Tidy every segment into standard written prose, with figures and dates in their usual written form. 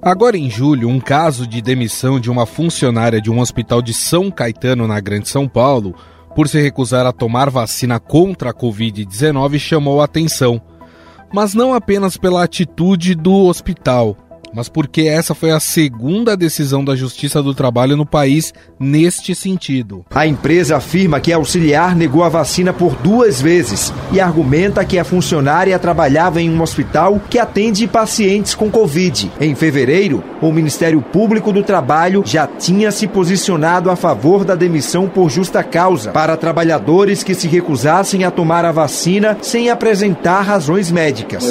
Agora em julho, um caso de demissão de uma funcionária de um hospital de São Caetano, na Grande São Paulo, por se recusar a tomar vacina contra a Covid-19, chamou a atenção. Mas não apenas pela atitude do hospital, mas porque essa foi a segunda decisão da Justiça do Trabalho no país neste sentido. A empresa afirma que a auxiliar negou a vacina por 2 vezes e argumenta que a funcionária trabalhava em um hospital que atende pacientes com Covid. Em fevereiro, o Ministério Público do Trabalho já tinha se posicionado a favor da demissão por justa causa para trabalhadores que se recusassem a tomar a vacina sem apresentar razões médicas.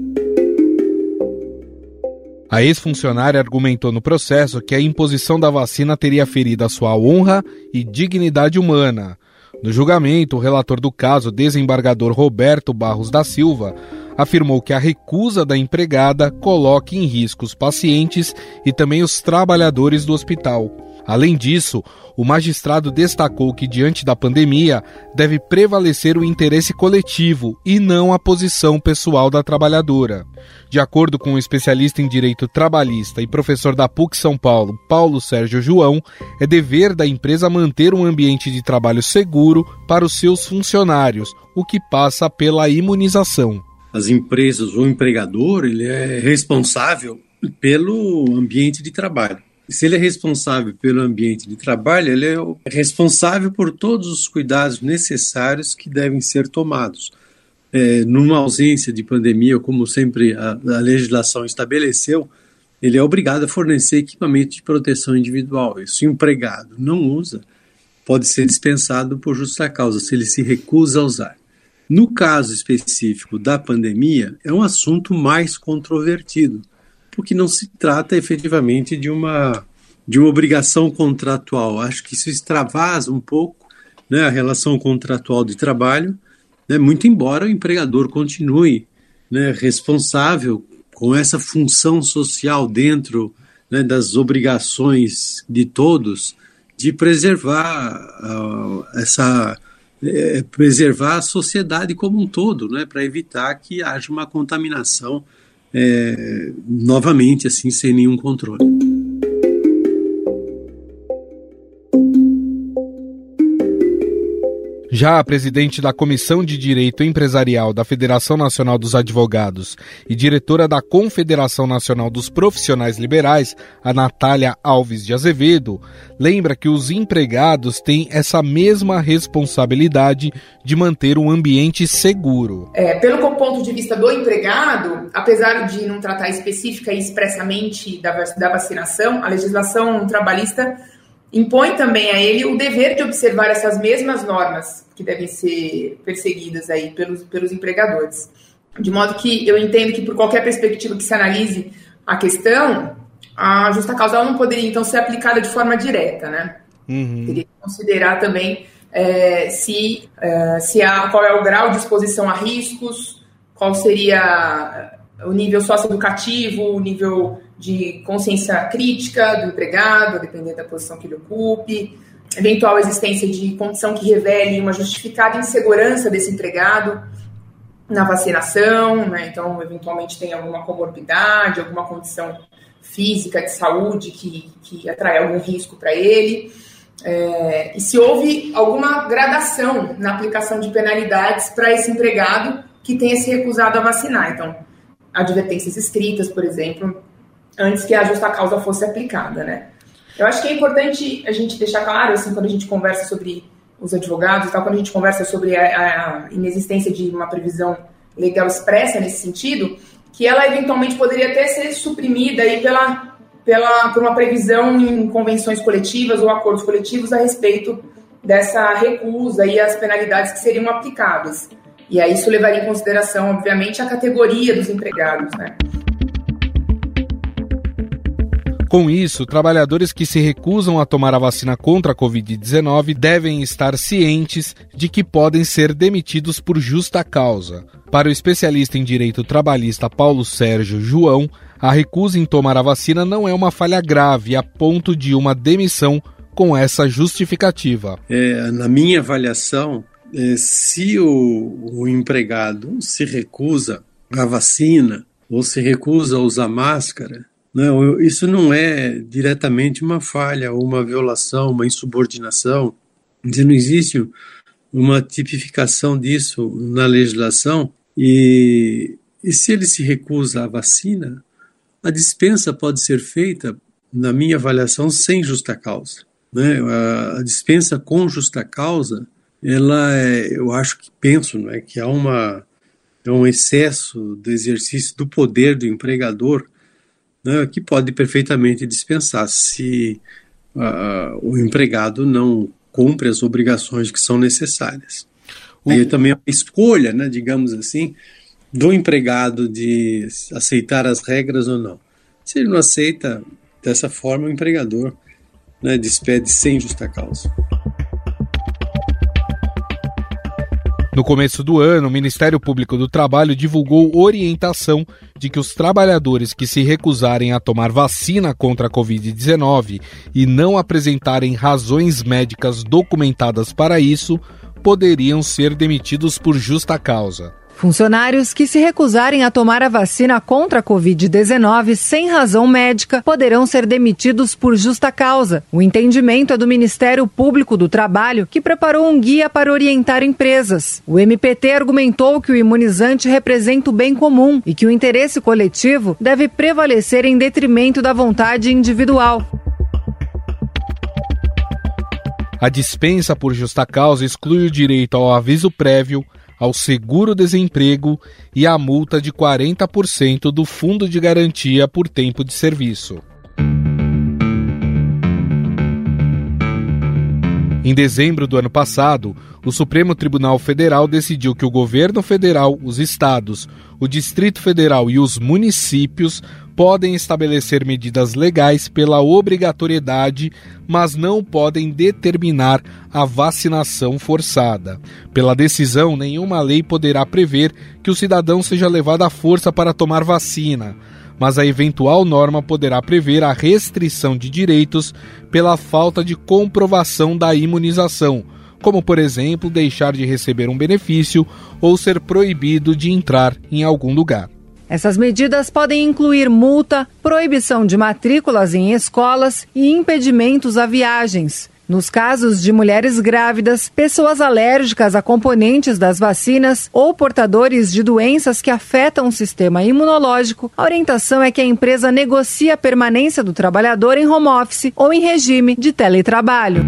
A ex-funcionária argumentou no processo que a imposição da vacina teria ferido a sua honra e dignidade humana. No julgamento, o relator do caso, desembargador Roberto Barros da Silva, afirmou que a recusa da empregada coloca em risco os pacientes e também os trabalhadores do hospital. Além disso, o magistrado destacou que, diante da pandemia, deve prevalecer o interesse coletivo e não a posição pessoal da trabalhadora. De acordo com o especialista em direito trabalhista e professor da PUC São Paulo, Paulo Sérgio João, é dever da empresa manter um ambiente de trabalho seguro para os seus funcionários, o que passa pela imunização. As empresas, o empregador, ele é responsável pelo ambiente de trabalho. Se ele é responsável pelo ambiente de trabalho, ele é responsável por todos os cuidados necessários que devem ser tomados. Numa ausência de pandemia, como sempre a legislação estabeleceu, ele é obrigado a fornecer equipamento de proteção individual. E se o empregado não usa, pode ser dispensado por justa causa, se ele se recusa a usar. No caso específico da pandemia, é um assunto mais controvertido, porque não se trata efetivamente de uma obrigação contratual. Acho que isso extravasa um pouco, né, a relação contratual de trabalho, né, muito embora o empregador continue, né, responsável com essa função social dentro, né, das obrigações de todos de preservar preservar a sociedade como um todo, né, para evitar que haja uma contaminação novamente, assim, sem nenhum controle. Já a presidente da Comissão de Direito Empresarial da Federação Nacional dos Advogados e diretora da Confederação Nacional dos Profissionais Liberais, a Natália Alves de Azevedo, lembra que os empregados têm essa mesma responsabilidade de manter um ambiente seguro. Pelo ponto de vista do empregado, apesar de não tratar específica e expressamente da vacinação, a legislação trabalhista impõe também a ele o dever de observar essas mesmas normas que devem ser perseguidas aí pelos empregadores. De modo que eu entendo que, por qualquer perspectiva que se analise a questão, a justa causa ela não poderia, então, ser aplicada de forma direta, né? Teria que considerar também qual é o grau de exposição a riscos, qual seria o nível socioeducativo, o nível de consciência crítica do empregado, a depender da posição que ele ocupe, eventual existência de condição que revele uma justificada insegurança desse empregado na vacinação, né? Então, eventualmente tem alguma comorbidade, alguma condição física de saúde que atrai algum risco para ele, e se houve alguma gradação na aplicação de penalidades para esse empregado que tenha se recusado a vacinar. Então, advertências escritas, por exemplo, antes que a justa causa fosse aplicada, né? Eu acho que é importante a gente deixar claro, assim, quando a gente conversa sobre os advogados e tal, quando a gente conversa sobre a inexistência de uma previsão legal expressa nesse sentido, que ela eventualmente poderia até ser suprimida aí por uma previsão em convenções coletivas ou acordos coletivos a respeito dessa recusa e as penalidades que seriam aplicadas. E aí isso levaria em consideração, obviamente, a categoria dos empregados, né? Com isso, trabalhadores que se recusam a tomar a vacina contra a Covid-19 devem estar cientes de que podem ser demitidos por justa causa. Para o especialista em direito trabalhista Paulo Sérgio João, a recusa em tomar a vacina não é uma falha grave a ponto de uma demissão com essa justificativa. Na minha avaliação, se o empregado se recusa à vacina ou se recusa a usar máscara, Não, isso não é diretamente uma falha, uma violação, uma insubordinação. Não existe uma tipificação disso na legislação e se ele se recusa à vacina, a dispensa pode ser feita, na minha avaliação, sem justa causa. Né? A dispensa com justa causa, eu acho que penso, né, que há um excesso do exercício do poder do empregador, né, que pode perfeitamente dispensar se o empregado não cumpre as obrigações que são necessárias. Aí também a escolha, né, digamos assim, do empregado de aceitar as regras ou não. Se ele não aceita dessa forma, o empregador, né, despede sem justa causa. No começo do ano, o Ministério Público do Trabalho divulgou orientação de que os trabalhadores que se recusarem a tomar vacina contra a Covid-19 e não apresentarem razões médicas documentadas para isso, poderiam ser demitidos por justa causa. Funcionários que se recusarem a tomar a vacina contra a Covid-19 sem razão médica poderão ser demitidos por justa causa. O entendimento é do Ministério Público do Trabalho, que preparou um guia para orientar empresas. O MPT argumentou que o imunizante representa o bem comum e que o interesse coletivo deve prevalecer em detrimento da vontade individual. A dispensa por justa causa exclui o direito ao aviso prévio, ao seguro-desemprego e à multa de 40% do fundo de garantia por tempo de serviço. Em dezembro do ano passado, o Supremo Tribunal Federal decidiu que o governo federal, os estados, o Distrito Federal e os municípios podem estabelecer medidas legais pela obrigatoriedade, mas não podem determinar a vacinação forçada. Pela decisão, nenhuma lei poderá prever que o cidadão seja levado à força para tomar vacina, mas a eventual norma poderá prever a restrição de direitos pela falta de comprovação da imunização, como, por exemplo, deixar de receber um benefício ou ser proibido de entrar em algum lugar. Essas medidas podem incluir multa, proibição de matrículas em escolas e impedimentos a viagens. Nos casos de mulheres grávidas, pessoas alérgicas a componentes das vacinas ou portadores de doenças que afetam o sistema imunológico, a orientação é que a empresa negocie a permanência do trabalhador em home office ou em regime de teletrabalho.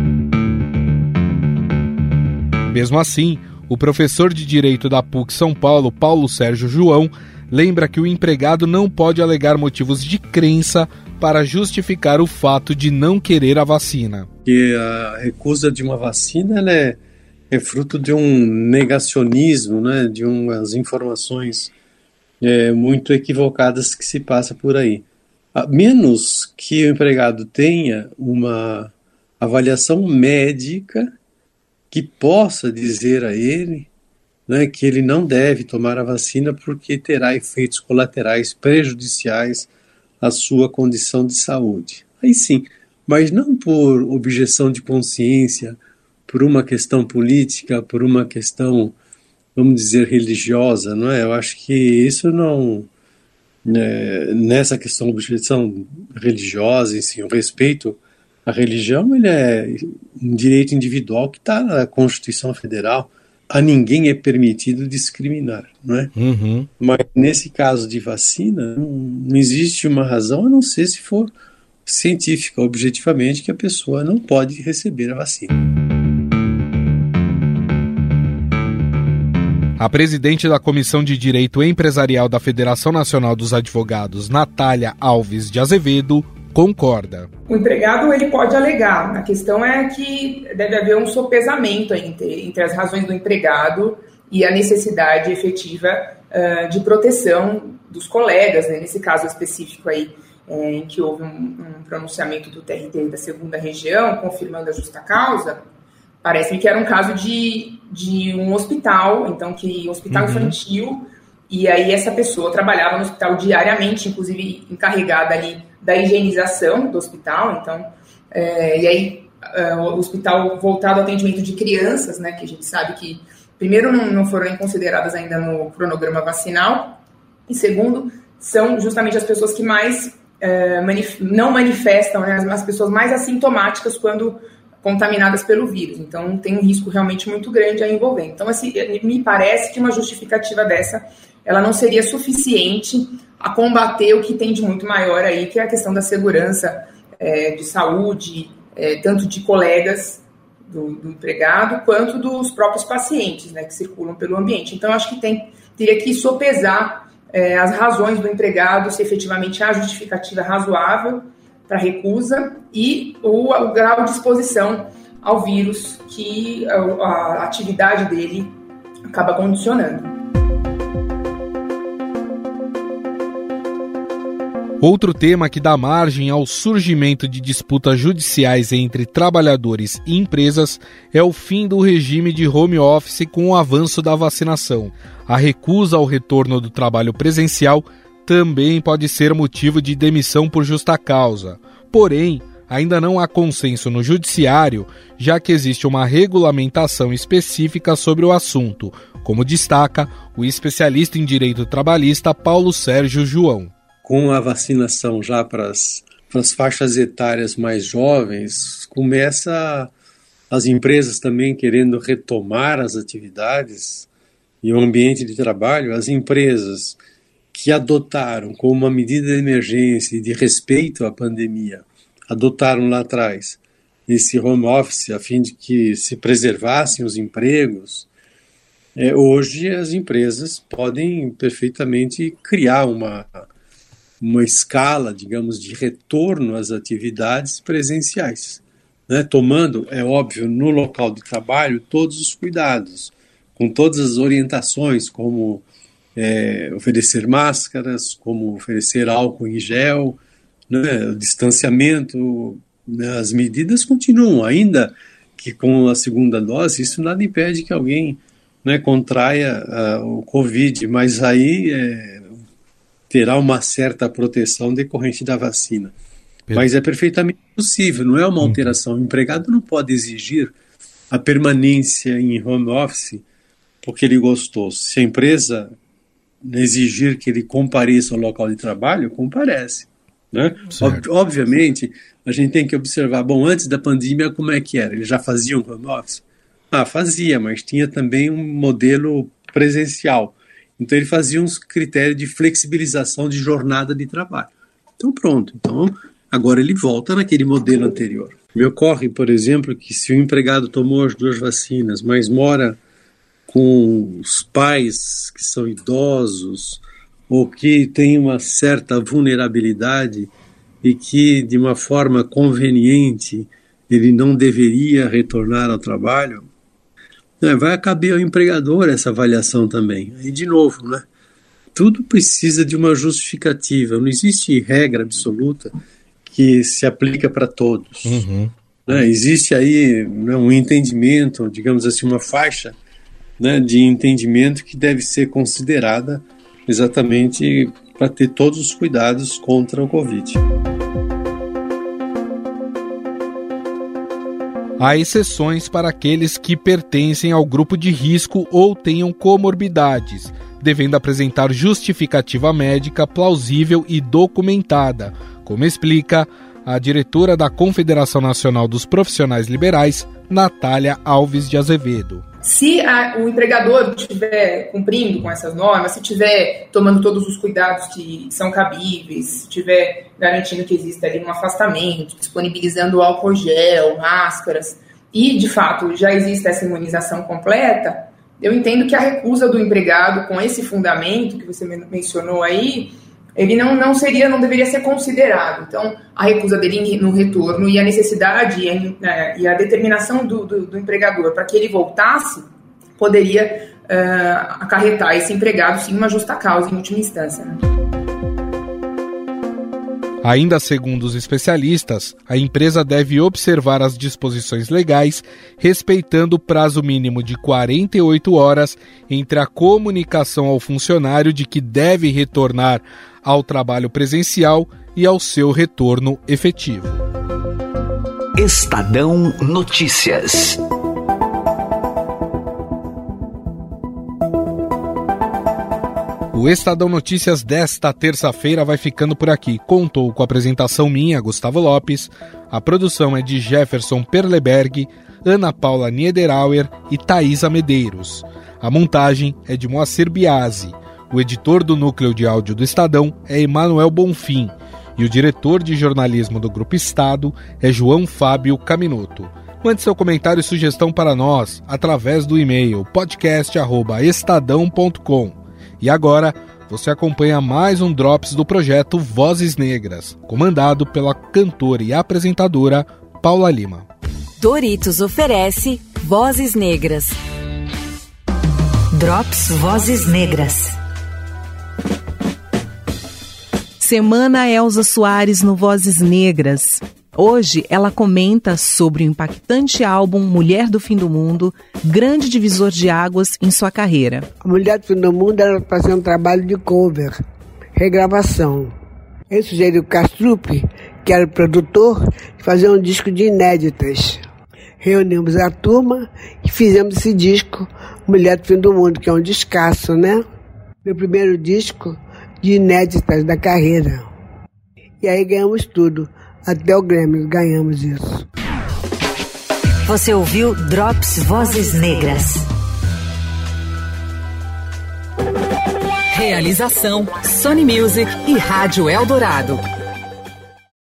Mesmo assim, o professor de Direito da PUC São Paulo, Paulo Sérgio João, lembra que o empregado não pode alegar motivos de crença para justificar o fato de não querer a vacina. Que a recusa de uma vacina é fruto de um negacionismo, né, de umas informações muito equivocadas que se passa por aí. A menos que o empregado tenha uma avaliação médica que possa dizer a ele, né, que ele não deve tomar a vacina porque terá efeitos colaterais prejudiciais à sua condição de saúde. Aí sim, mas não por objeção de consciência, por uma questão política, por uma questão, vamos dizer, religiosa, não é? Eu acho que isso não... nessa questão de objeção religiosa, assim, o respeito à religião, ele é um direito individual que está na Constituição Federal. A ninguém é permitido discriminar, não é? Uhum. Mas nesse caso de vacina, não existe uma razão, a não ser se for científica, objetivamente, que a pessoa não pode receber a vacina. A presidente da Comissão de Direito Empresarial da Federação Nacional dos Advogados, Natália Alves de Azevedo, concorda. O empregado ele pode alegar. A questão é que deve haver um sopesamento entre as razões do empregado e a necessidade efetiva de proteção dos colegas, né? Nesse caso específico aí, em que houve um pronunciamento do TRT da 2ª Região, confirmando a justa causa, parece-me que era um caso de um hospital, então que hospital infantil, e aí essa pessoa trabalhava no hospital diariamente, inclusive encarregada ali da higienização do hospital, então, e aí o hospital voltado ao atendimento de crianças, né, que a gente sabe que, primeiro, não foram consideradas ainda no cronograma vacinal, e segundo, são justamente as pessoas que mais não manifestam, né, as pessoas mais assintomáticas quando contaminadas pelo vírus. Então, tem um risco realmente muito grande a envolver. Então, assim, me parece que uma justificativa dessa, ela não seria suficiente a combater o que tem de muito maior aí, que é a questão da segurança de saúde, tanto de colegas do empregado, quanto dos próprios pacientes, né, que circulam pelo ambiente. Então, acho que teria que sopesar as razões do empregado, se efetivamente há justificativa razoável para recusa e o grau de exposição ao vírus que a atividade dele acaba condicionando. Outro tema que dá margem ao surgimento de disputas judiciais entre trabalhadores e empresas é o fim do regime de home office com o avanço da vacinação. A recusa ao retorno do trabalho presencial também pode ser motivo de demissão por justa causa. Porém, ainda não há consenso no judiciário, já que existe uma regulamentação específica sobre o assunto, como destaca o especialista em direito trabalhista Paulo Sérgio João. Com a vacinação já para as faixas etárias mais jovens, começa as empresas também querendo retomar as atividades e o ambiente de trabalho. As empresas que adotaram como uma medida de emergência e de respeito à pandemia, adotaram lá atrás esse home office a fim de que se preservassem os empregos, hoje as empresas podem perfeitamente criar uma escala, digamos, de retorno às atividades presenciais, né? Tomando, é óbvio, no local de trabalho todos os cuidados, com todas as orientações, como oferecer máscaras, como oferecer álcool em gel, né? O distanciamento, né? As medidas continuam, ainda que com a segunda dose, isso nada impede que alguém, né, contraia o Covid, mas aí terá uma certa proteção decorrente da vacina. Mas é perfeitamente possível, não é uma alteração. O empregado não pode exigir a permanência em home office porque ele gostou. Se a empresa exigir que ele compareça ao local de trabalho, comparece, né? Obviamente, a gente tem que observar, bom, antes da pandemia, como é que era? Ele já fazia um home office? Fazia, mas tinha também um modelo presencial. Então, ele fazia uns critérios de flexibilização de jornada de trabalho. Então, pronto. Então, agora ele volta naquele modelo anterior. Me ocorre, por exemplo, que se o empregado tomou as 2 vacinas, mas mora com os pais que são idosos ou que têm uma certa vulnerabilidade e que, de uma forma conveniente, ele não deveria retornar ao trabalho, vai caber ao empregador essa avaliação também. E, de novo, né? Tudo precisa de uma justificativa. Não existe regra absoluta que se aplica para todos. Né? Existe aí, né, um entendimento, digamos assim, uma faixa, né, de entendimento que deve ser considerada exatamente para ter todos os cuidados contra o Covid. Há exceções para aqueles que pertencem ao grupo de risco ou tenham comorbidades, devendo apresentar justificativa médica plausível e documentada, como explica a diretora da Confederação Nacional dos Profissionais Liberais, Natália Alves de Azevedo. Se o empregador estiver cumprindo com essas normas, se estiver tomando todos os cuidados que são cabíveis, se estiver garantindo que exista ali um afastamento, disponibilizando álcool gel, máscaras, e de fato já existe essa imunização completa, eu entendo que a recusa do empregado com esse fundamento que você mencionou aí, ele não deveria ser considerado. Então, a recusa dele no retorno e a necessidade e a determinação do empregador para que ele voltasse poderia acarretar esse empregado, sim, uma justa causa em última instância. Né? Ainda segundo os especialistas, a empresa deve observar as disposições legais, respeitando o prazo mínimo de 48 horas entre a comunicação ao funcionário de que deve retornar ao trabalho presencial e ao seu retorno efetivo. Estadão Notícias. O O Estadão Notícias desta terça-feira vai ficando por aqui. Contou com a apresentação minha, Gustavo Lopes. A produção é de Jefferson Perleberg, Ana Paula Niederauer e Thaisa Medeiros. A montagem é de Moacir Biasi. O editor do núcleo de áudio do Estadão é Emanuel Bonfim. E o diretor de jornalismo do Grupo Estado é João Fábio Caminoto. Mande seu comentário e sugestão para nós através do e-mail podcast@estadão.com. E agora você acompanha mais um Drops do projeto Vozes Negras, comandado pela cantora e apresentadora Paula Lima. Doritos oferece Vozes Negras. Drops Vozes Negras. Semana Elza Soares no Vozes Negras. Hoje ela comenta sobre o impactante álbum Mulher do Fim do Mundo, grande divisor de águas em sua carreira. A Mulher do Fim do Mundo era para fazer um trabalho de cover, regravação. Eu sugeri o Castrupe, que era o produtor, fazer um disco de inéditas. Reunimos a turma e fizemos esse disco, Mulher do Fim do Mundo, que é um descasso, né? Meu primeiro disco de inéditas da carreira. E aí ganhamos tudo. Até o Grêmio ganhamos isso. Você ouviu Drops Vozes Negras. Realização Sony Music e Rádio Eldorado.